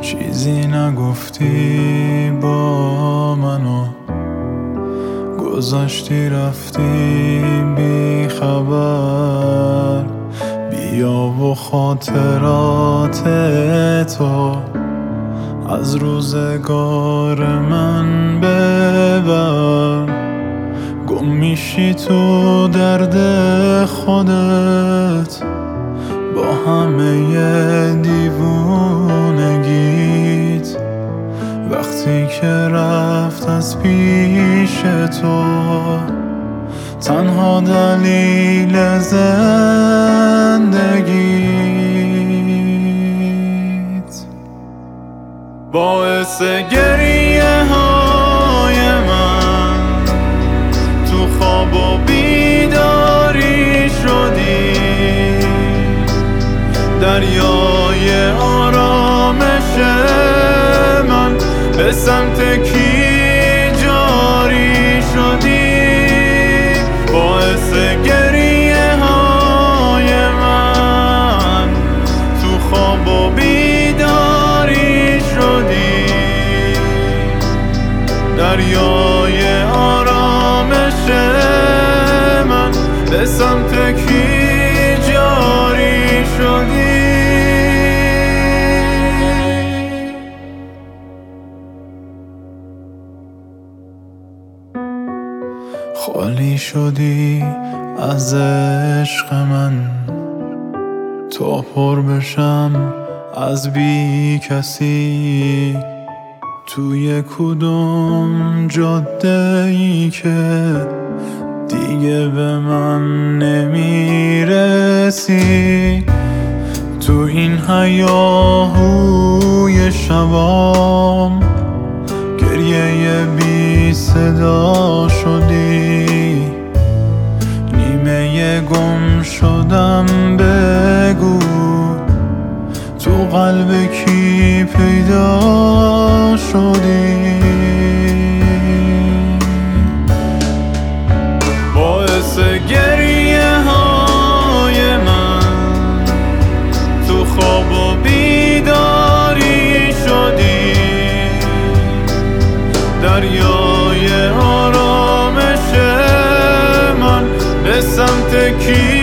چیزی نگفتی با منو، گذاشتی رفتی بی خبر. بیا و خاطرات تو از روزگار من ببر. گم میشی تو درد خودت با همه دیوونگیت. وقتی که رفت از پیش تو تنها دلیل زندگیت، باعث گریه های من تو خواب و بیداری شدی. دریای آرامش من به سمت کی جاری شدی. باعث گریه های من تو خواب و بیداری شدی. دریای آرامش من به سمت کی جاری شدی. خالی شدی از عشق من تا پر بشم از بی کسی. توی کدوم جاده ای که دیگه به من نمیرسی. تو این هیاهوی شبام گریه بی صدا شدی. نیمه گم شدم بگو تو قلب کی پیدا شدی. باعث گریه های من تو خواب و بیداری شدی. دریای آرامش من به سمت کی